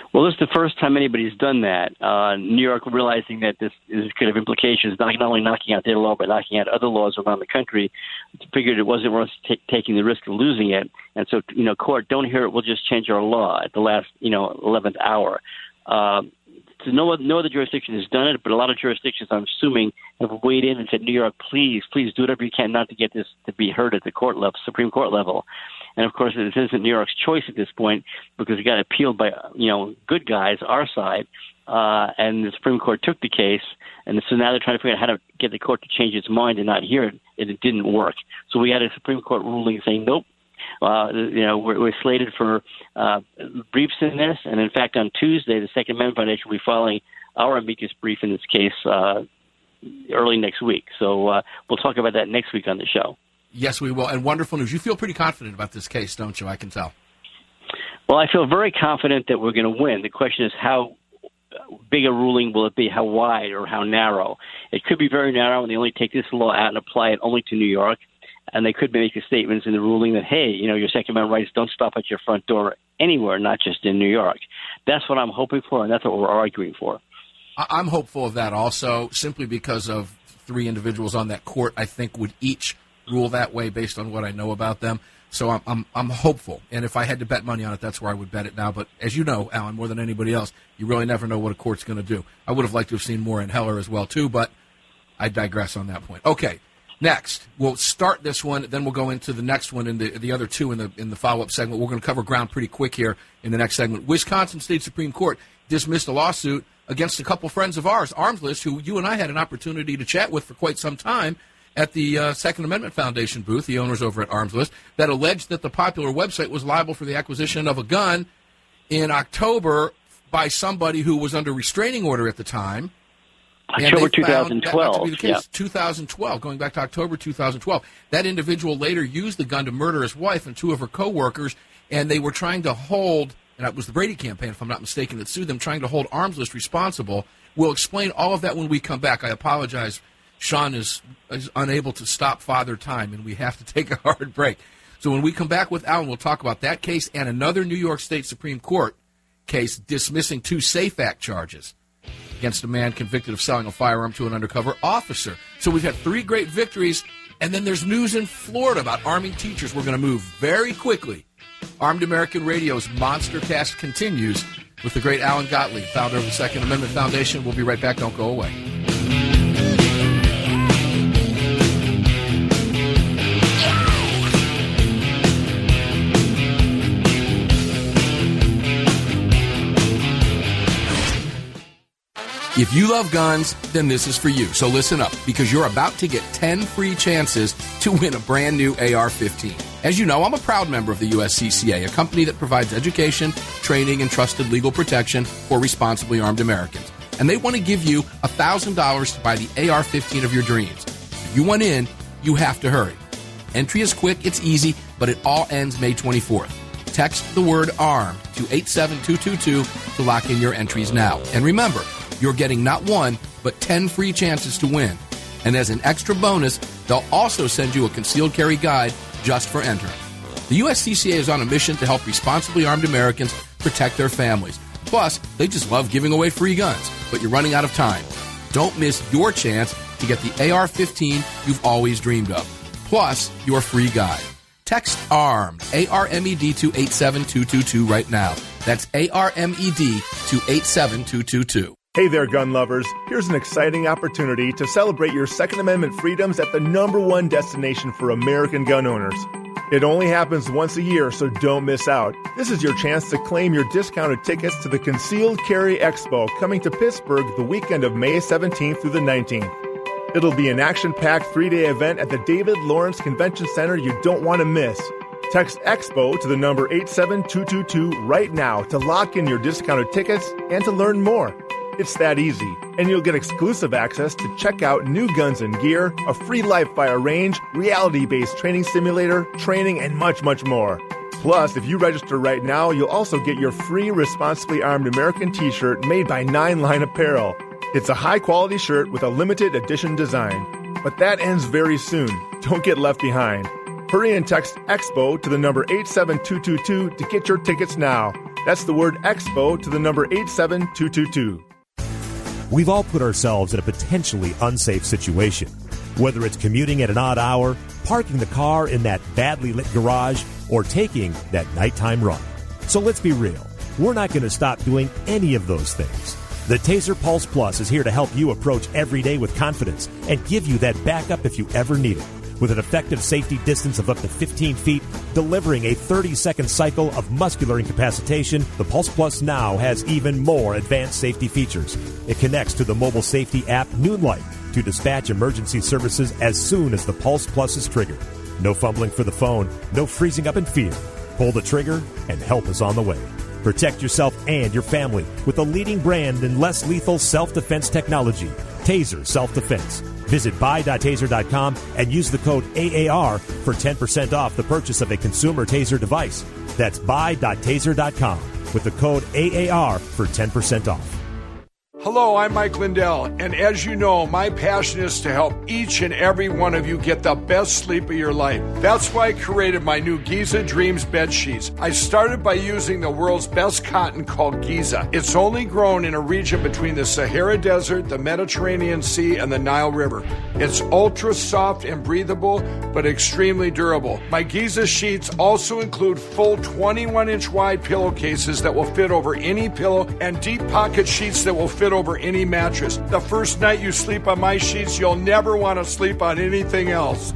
Well, this is the first time anybody's done that. Uh, New York, realizing that this, this could have implications, not, not only knocking out their law, but knocking out other laws around the country, figured it wasn't worth t- taking the risk of losing it. And so, you know, court, don't hear it, we'll just change our law at the last, you know, eleventh hour. Uh, so no, no other jurisdiction has done it, but a lot of jurisdictions, I'm assuming, have weighed in and said, New York, please, please do whatever you can not to get this to be heard at the court level, Supreme Court level. And, of course, this isn't New York's choice at this point because it got appealed by, you know, good guys, our side, uh, and the Supreme Court took the case. And so now they're trying to figure out how to get the court to change its mind and not hear it, and it didn't work. So we had a Supreme Court ruling saying, nope, uh, you know, we're, we're slated for uh, briefs in this. And, in fact, on Tuesday, the Second Amendment Foundation will be filing our amicus brief in this case uh, early next week. So uh, we'll talk about that next week on the show. Yes, we will. And wonderful news. You feel pretty confident about this case, don't you? I can tell. Well, I feel very confident that we're going to win. The question is how big a ruling will it be, how wide or how narrow. It could be very narrow, and they only take this law out and apply it only to New York. And they could make statements in the ruling that, hey, you know, your Second Amendment rights don't stop at your front door anywhere, not just in New York. That's what I'm hoping for, and that's what we're arguing for. I'm hopeful of that also, simply because of three individuals on that court, I think, would each rule that way based on what I know about them. So I'm, I'm I'm hopeful. And if I had to bet money on it, that's where I would bet it now. But as you know, Alan, more than anybody else, you really never know what a court's going to do. I would have liked to have seen more in Heller as well, too, but I digress on that point. Okay, next. We'll start this one, then we'll go into the next one and the, the other two in the in the follow-up segment. We're going to cover ground pretty quick here in the next segment. Wisconsin State Supreme Court dismissed a lawsuit against a couple friends of ours, Arms List, who you and I had an opportunity to chat with for quite some time at the uh, Second Amendment Foundation booth, the owners over at Arms List, that alleged that the popular website was liable for the acquisition of a gun in October by somebody who was under restraining order at the time. October two thousand twelve. That to be the case. Yeah. two thousand twelve, going back to October two thousand twelve. That individual later used the gun to murder his wife and two of her coworkers, and they were trying to hold, and it was the Brady campaign, if I'm not mistaken, that sued them, trying to hold Arms List responsible. We'll explain all of that when we come back. I apologize. Sean is, is unable to stop Father Time, and we have to take a hard break. So when we come back with Alan, we'll talk about that case and another New York State Supreme Court case dismissing two SAFE Act charges against a man convicted of selling a firearm to an undercover officer. So we've had three great victories, and then there's news in Florida about arming teachers. We're going to move very quickly. Armed American Radio's Monster Cast continues with the great Alan Gottlieb, founder of the Second Amendment Foundation. We'll be right back. Don't go away. If you love guns, then this is for you. So listen up, because you're about to get ten free chances to win a brand new A R fifteen. As you know, I'm a proud member of the U S C C A, a company that provides education, training, and trusted legal protection for responsibly armed Americans. And they want to give you one thousand dollars to buy the A R fifteen of your dreams. If you want in, you have to hurry. Entry is quick, it's easy, but it all ends May twenty-fourth. Text the word ARMED to eight seven two two two to lock in your entries now. And remember, you're getting not one, but ten free chances to win. And as an extra bonus, they'll also send you a concealed carry guide just for entering. The U S C C A is on a mission to help responsibly armed Americans protect their families. Plus, they just love giving away free guns, but you're running out of time. Don't miss your chance to get the A R fifteen you've always dreamed of, plus your free guide. Text ARMED, A R M E D, to eight seven two two two right now. That's A R M E D to eight seven two two two. Hey there, gun lovers. Here's an exciting opportunity to celebrate your Second Amendment freedoms at the number one destination for American gun owners. It only happens once a year, so don't miss out. This is your chance to claim your discounted tickets to the Concealed Carry Expo coming to Pittsburgh the weekend of May seventeenth through the nineteenth. It'll be an action-packed three-day event at the David Lawrence Convention Center you don't want to miss. Text EXPO to the number eight seven two two two right now to lock in your discounted tickets and to learn more. It's that easy, and you'll get exclusive access to check out new guns and gear, a free live fire range, reality-based training simulator, training, and much, much more. Plus, if you register right now, you'll also get your free Responsibly Armed American t-shirt made by Nine Line Apparel. It's a high-quality shirt with a limited edition design. But that ends very soon. Don't get left behind. Hurry and text EXPO to the number eight seven two two two to get your tickets now. That's the word EXPO to the number eight seven two two two. We've all put ourselves in a potentially unsafe situation. Whether it's commuting at an odd hour, parking the car in that badly lit garage, or taking that nighttime run. So let's be real. We're not going to stop doing any of those things. The Taser Pulse Plus is here to help you approach every day with confidence and give you that backup if you ever need it. With an effective safety distance of up to fifteen feet, delivering a thirty-second cycle of muscular incapacitation, the Pulse Plus now has even more advanced safety features. It connects to the mobile safety app Noonlight to dispatch emergency services as soon as the Pulse Plus is triggered. No fumbling for the phone, no freezing up in fear. Pull the trigger and help is on the way. Protect yourself and your family with a leading brand in less lethal self-defense technology, Taser Self-Defense. Visit buy dot taser dot com and use the code A A R for ten percent off the purchase of a consumer Taser device. That's buy dot taser dot com with the code A A R for ten percent off. Hello, I'm Mike Lindell, and as you know, my passion is to help each and every one of you get the best sleep of your life. That's why I created my new Giza Dreams bed sheets. I started by using the world's best cotton called Giza. It's only grown in a region between the Sahara Desert, the Mediterranean Sea, and the Nile River. It's ultra soft and breathable, but extremely durable. My Giza sheets also include full twenty-one inch wide pillowcases that will fit over any pillow and deep pocket sheets that will fit over any mattress. The first night you sleep on my sheets, you'll never want to sleep on anything else.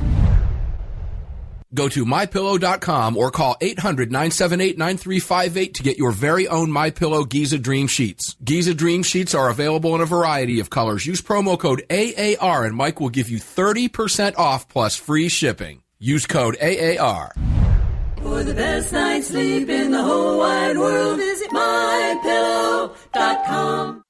Go to my pillow dot com or call eight hundred, nine seven eight, nine three five eight to get your very own MyPillow Giza Dream Sheets. Giza Dream Sheets are available in a variety of colors. Use promo code A A R and Mike will give you thirty percent off plus free shipping. Use code A A R. For the best night's sleep in the whole wide world, visit my pillow dot com.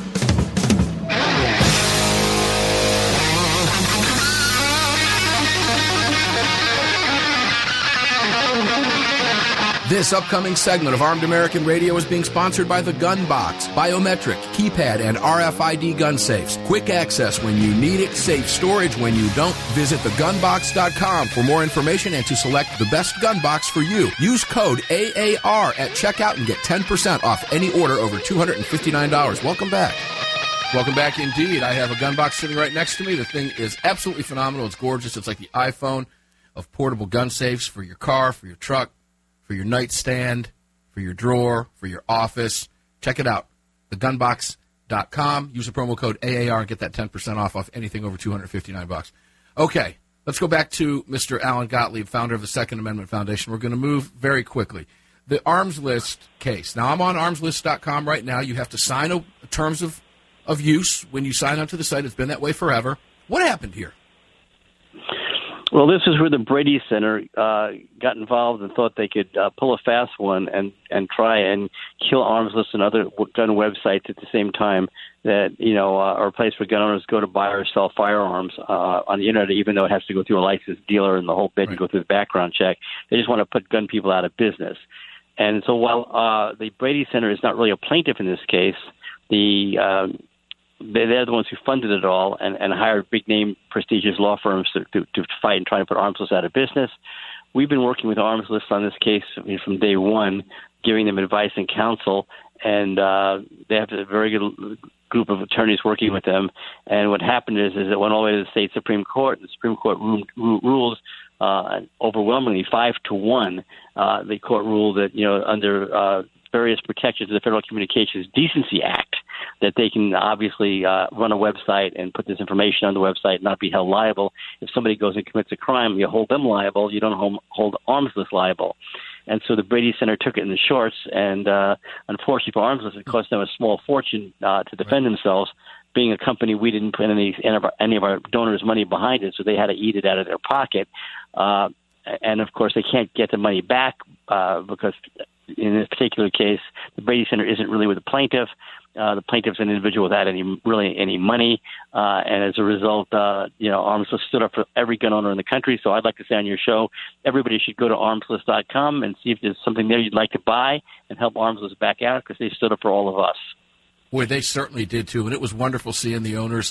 This upcoming segment of Armed American Radio is being sponsored by the Gun Box, biometric, keypad, and R F I D gun safes. Quick access when you need it, safe storage when you don't. Visit the gun box dot com for more information and to select the best gun box for you. Use code A A R at checkout and get ten percent off any order over two hundred fifty-nine dollars. Welcome back. Welcome back indeed. I have a gun box sitting right next to me. The thing is absolutely phenomenal. It's gorgeous. It's like the iPhone of portable gun safes for your car, for your truck, for your nightstand, for your drawer, for your office. Check it out, the gun box dot com. Use the promo code A A R and get that ten percent off off anything over two hundred fifty-nine bucks. Okay, let's go back to Mister Alan Gottlieb, founder of the Second Amendment Foundation. We're going to move very quickly. The Arms List case. Now, I'm on arms list dot com right now. You have to sign a, a terms of, of use when you sign up to the site. It's been that way forever. What happened here? Well, this is where the Brady Center uh, got involved and thought they could uh, pull a fast one and, and try and kill Arms List and other gun websites at the same time that, you know, uh, are a place where gun owners go to buy or sell firearms uh, on the Internet, even though it has to go through a licensed dealer and the whole bit right. and go through the background check. They just want to put gun people out of business. And so while uh, the Brady Center is not really a plaintiff in this case, the um, they're the ones who funded it all and, and hired big-name, prestigious law firms to, to, to fight and try to put Arms List out of business. We've been working with Arms List on this case from day one, giving them advice and counsel, and uh, they have a very good group of attorneys working with them. And what happened is, is it went all the way to the state Supreme Court. The Supreme Court ruled, rules uh, overwhelmingly five to one. Uh, the court ruled that, you know, under uh, various protections of the Federal Communications Decency Act, that they can obviously uh, run a website and put this information on the website and not be held liable. If somebody goes and commits a crime, you hold them liable. You don't hold, hold Arms List liable. And so the Brady Center took it in the shorts, and uh, unfortunately for Arms List, it cost them a small fortune uh, to defend themselves. Being a company, we didn't put any, any, of our, any of our donors' money behind it, so they had to eat it out of their pocket. Uh, and, of course, they can't get the money back uh, because in this particular case, the Brady Center isn't really with the plaintiff. Uh, the plaintiff's an individual without any really any money, uh, and as a result, uh, you know, Arms List stood up for every gun owner in the country. So I'd like to say on your show, everybody should go to arms list dot com and see if there's something there you'd like to buy and help Arms List back out because they stood up for all of us. Boy, they certainly did, too, and it was wonderful seeing the owners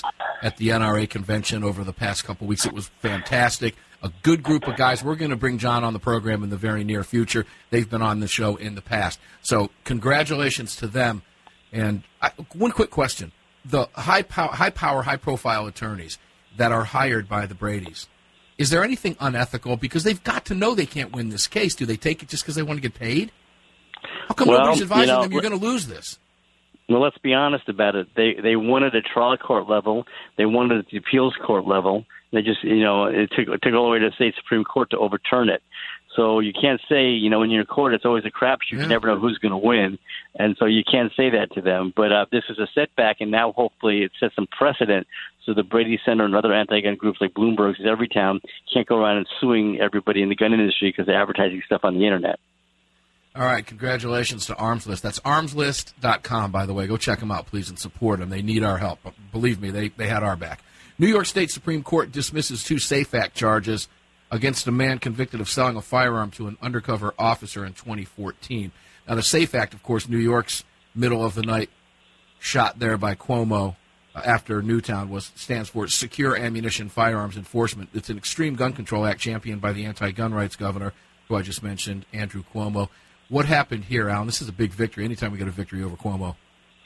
at the N R A convention over the past couple weeks. It was fantastic. A good group of guys. We're going to bring John on the program in the very near future. They've been on the show in the past. So congratulations to them. And I, one quick question. The high power, high power, high profile attorneys that are hired by the Bradys, is there anything unethical? Because they've got to know they can't win this case. Do they take it just because they want to get paid? How come well, nobody's advising you know, them you're going to lose this? Well, let's be honest about it. They they won at a trial court level. They won it at the appeals court level. They just, you know, it took, it took all the way to the state Supreme Court to overturn it. So you can't say, you know, when you're in court, it's always a crapshoot. Yeah. You never know who's going to win. And so you can't say that to them. But uh, this is a setback, and now hopefully it sets some precedent so the Brady Center and other anti-gun groups like Bloomberg's in every town can't go around and suing everybody in the gun industry because they're advertising stuff on the Internet. All right, congratulations to Arms List. That's arms list dot com, by the way. Go check them out, please, and support them. They need our help. Believe me, they, they had our back. New York State Supreme Court dismisses two SAFE Act charges against a man convicted of selling a firearm to an undercover officer in twenty fourteen. Now, the SAFE Act, of course, New York's middle-of-the-night shot there by Cuomo uh, after Newtown was stands for Secure Ammunition Firearms Enforcement. It's an extreme gun control act championed by the anti-gun rights governor, who I just mentioned, Andrew Cuomo. What happened here, Alan? This is a big victory. Anytime we get a victory over Cuomo.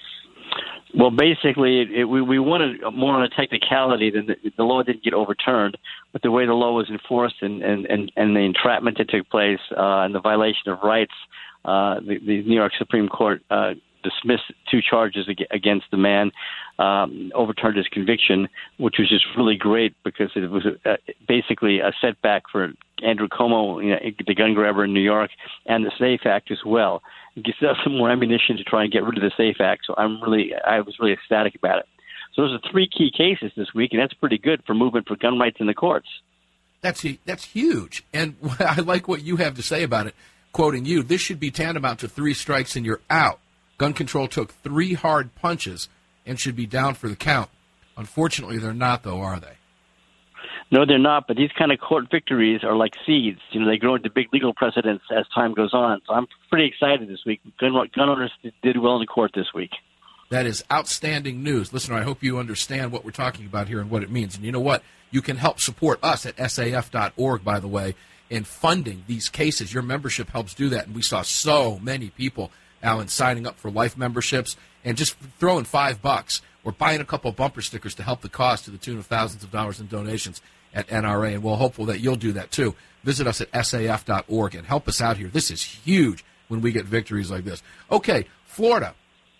Well, basically, it, it, we, we wanted more on a technicality than the, the law didn't get overturned, but the way the law was enforced and, and, and, and the entrapment that took place uh, and the violation of rights, uh, the, the New York Supreme Court uh, dismissed two charges ag- against the man, um, overturned his conviction, which was just really great because it was uh, basically a setback for Andrew Cuomo, you know, the gun grabber in New York, and the SAFE Act as well. It gives us some more ammunition to try and get rid of the SAFE Act. So I'm really, I was really ecstatic about it. So those are three key cases this week, and that's pretty good for movement for gun rights in the courts. That's that's huge, and I like what you have to say about it. Quoting you, this should be tantamount to three strikes and you're out. Gun control took three hard punches and should be down for the count. Unfortunately, they're not, though, are they? No, they're not, but these kind of court victories are like seeds. You know, they grow into big legal precedents as time goes on. So I'm pretty excited this week. Gun, gun owners did well in the court this week. That is outstanding news. Listener, I hope you understand what we're talking about here and what it means. And you know what? You can help support us at S A F dot org, by the way, in funding these cases. Your membership helps do that. And we saw so many people, Alan, signing up for life memberships and just throwing five bucks or buying a couple of bumper stickers to help the cause to the tune of thousands of dollars in donations at N R A, and we're hopeful that you'll do that too. Visit us at S A F dot org and help us out here. This is huge when we get victories like this. Okay, Florida.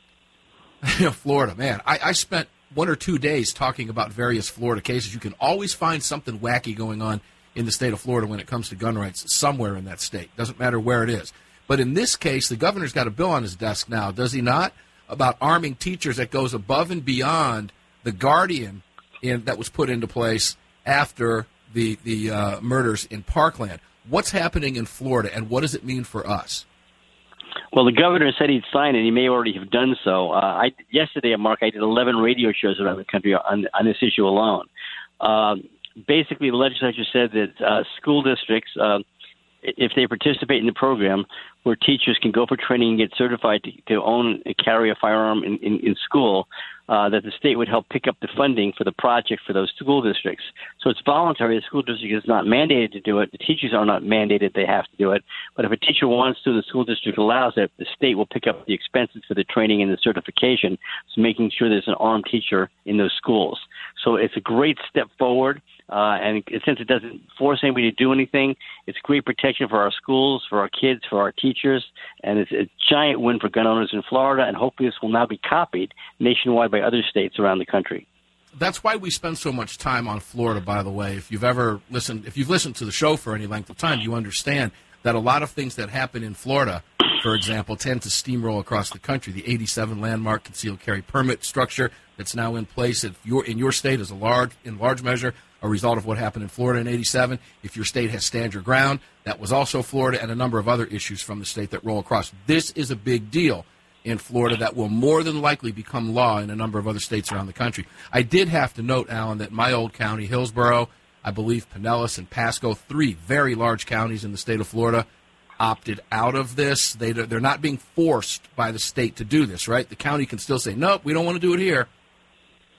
Florida, man. I, I spent one or two days talking about various Florida cases. You can always find something wacky going on in the state of Florida when it comes to gun rights somewhere in that state. Doesn't matter where it is. But in this case, the governor's got a bill on his desk now, does he not, about arming teachers that goes above and beyond the Guardian in, that was put into place after the the uh, murders in Parkland. What's happening in Florida, and what does it mean for us? Well, the governor said he'd sign it. He may already have done so. Uh, I, yesterday, Mark, I did eleven radio shows around the country on, on this issue alone. Uh, basically, the legislature said that uh, school districts, uh, if they participate in the program, where teachers can go for training and get certified to, to own and carry a firearm in, in, in school, uh, that the state would help pick up the funding for the project for those school districts. So it's voluntary. The school district is not mandated to do it. The teachers are not mandated they have to do it. But if a teacher wants to, the school district allows it, the state will pick up the expenses for the training and the certification, so making sure there's an armed teacher in those schools. So it's a great step forward. Uh, and since it doesn't force anybody to do anything, it's great protection for our schools, for our kids, for our teachers, and it's a giant win for gun owners in Florida, and hopefully this will now be copied nationwide by other states around the country. That's why we spend so much time on Florida, by the way. If you've ever listened, if you've listened to the show for any length of time, you understand that a lot of things that happen in Florida, for example, tend to steamroll across the country. The eighty-seven landmark concealed carry permit structure that's now in place in your, in your state is a large, in large measure, a result of what happened in Florida in eighty-seven. If your state has Stand Your Ground, that was also Florida, and a number of other issues from the state that roll across. This is a big deal in Florida that will more than likely become law in a number of other states around the country. I did have to note, Alan, that my old county, Hillsborough, I believe Pinellas and Pasco, three very large counties in the state of Florida, opted out of this. They, they're not being forced by the state to do this, right? The county can still say, nope, we don't want to do it here.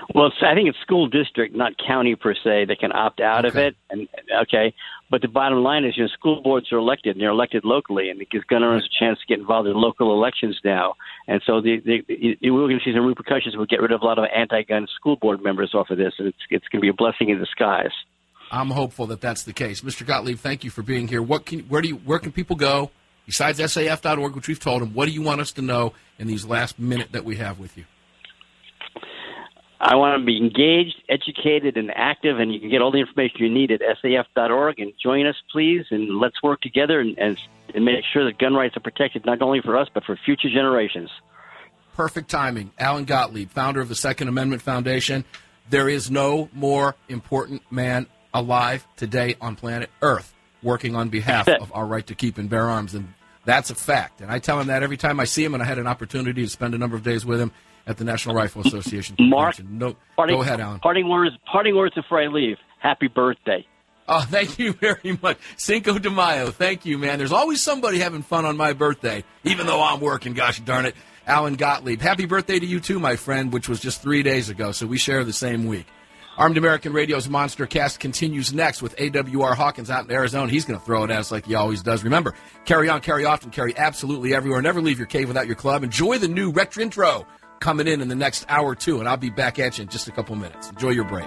Well, it's, I think it's school district, not county per se, that can opt out okay. of it. And okay, but the bottom line is, you know, school boards are elected, and they're elected locally, and it gives gun owners a chance to get involved in local elections now. And so the, the, the, we're going to see some repercussions. We'll get rid of a lot of anti-gun school board members off of this, and it's it's going to be a blessing in disguise. I'm hopeful that that's the case. Mister Gottlieb, thank you for being here. What can where do you where can people go besides S A F dot org, which we've told them? What do you want us to know in these last minute that we have with you? I want to be engaged, educated, and active, and you can get all the information you need at S A F dot org. And join us, please, and let's work together and, and, and make sure that gun rights are protected not only for us but for future generations. Perfect timing. Alan Gottlieb, founder of the Second Amendment Foundation. There is no more important man alive today on planet Earth working on behalf of our right to keep and bear arms, and that's a fact. And I tell him that every time I see him, and I had an opportunity to spend a number of days with him at the National Rifle Association. Mark, no, parting, go ahead, Alan. Parting words, parting words before I leave. Happy birthday. Oh, thank you very much. Cinco de Mayo. Thank you, man. There's always somebody having fun on my birthday, even though I'm working, gosh darn it. Alan Gottlieb, happy birthday to you too, my friend, which was just three days ago, so we share the same week. Armed American Radio's Monster Cast continues next with A W R Hawkins out in Arizona. He's going to throw it at us like he always does. Remember, carry on, carry often, carry absolutely everywhere. Never leave your cave without your club. Enjoy the new Retro Intro coming in in the next hour or two, and I'll be back at you in just a couple minutes. Enjoy your break.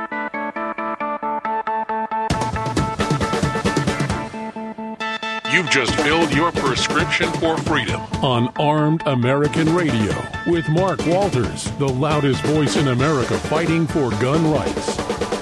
You've just filled your prescription for freedom on Armed American Radio with Mark Walters, the loudest voice in America fighting for gun rights.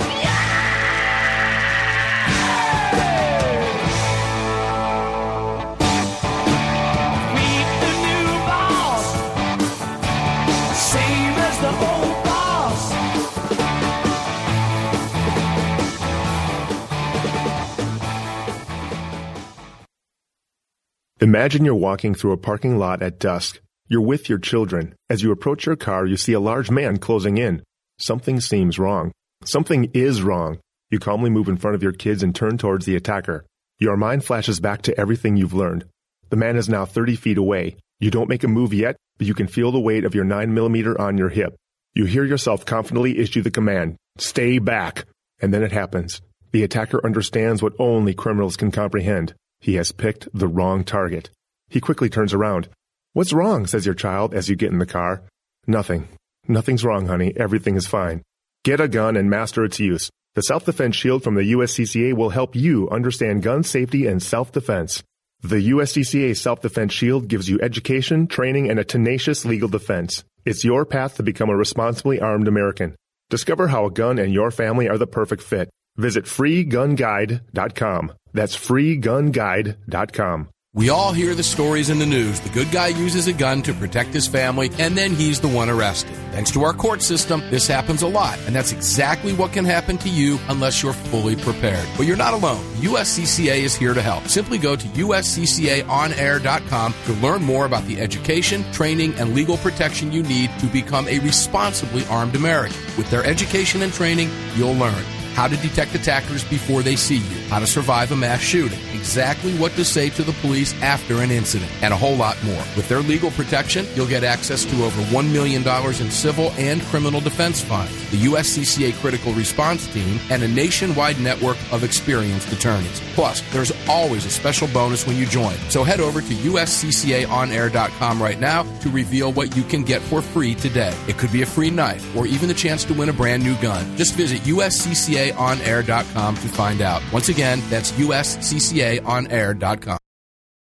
Imagine you're walking through a parking lot at dusk. You're with your children. As you approach your car, you see a large man closing in. Something seems wrong. Something is wrong. You calmly move in front of your kids and turn towards the attacker. Your mind flashes back to everything you've learned. The man is now thirty feet away. You don't make a move yet, but you can feel the weight of your nine millimeter on your hip. You hear yourself confidently issue the command, "Stay back." And then it happens. The attacker understands what only criminals can comprehend. He has picked the wrong target. He quickly turns around. "What's wrong?" says your child as you get in the car. "Nothing. Nothing's wrong, honey. Everything is fine." Get a gun and master its use. The Self-Defense Shield from the U S C C A will help you understand gun safety and self-defense. The U S C C A Self-Defense Shield gives you education, training, and a tenacious legal defense. It's your path to become a responsibly armed American. Discover how a gun and your family are the perfect fit. Visit free gun guide dot com. That's free gun guide dot com. We all hear the stories in the news. The good guy uses a gun to protect his family, and then he's the one arrested. Thanks to our court system, this happens a lot, and that's exactly what can happen to you unless you're fully prepared. But you're not alone. U S C C A is here to help. Simply go to U S C C A on air dot com to learn more about the education, training, and legal protection you need to become a responsibly armed American. With their education and training, you'll learn how to detect attackers before they see you, how to survive a mass shooting, exactly what to say to the police after an incident, and a whole lot more. With their legal protection, you'll get access to over one million dollars in civil and criminal defense funds, the U S C C A Critical Response Team, and a nationwide network of experienced attorneys. Plus, there's always a special bonus when you join. So head over to U S C C A on air dot com right now to reveal what you can get for free today. It could be a free knife or even the chance to win a brand new gun. Just visit U S C C A on air dot com to find out. Once again, that's U S C C A on air dot com.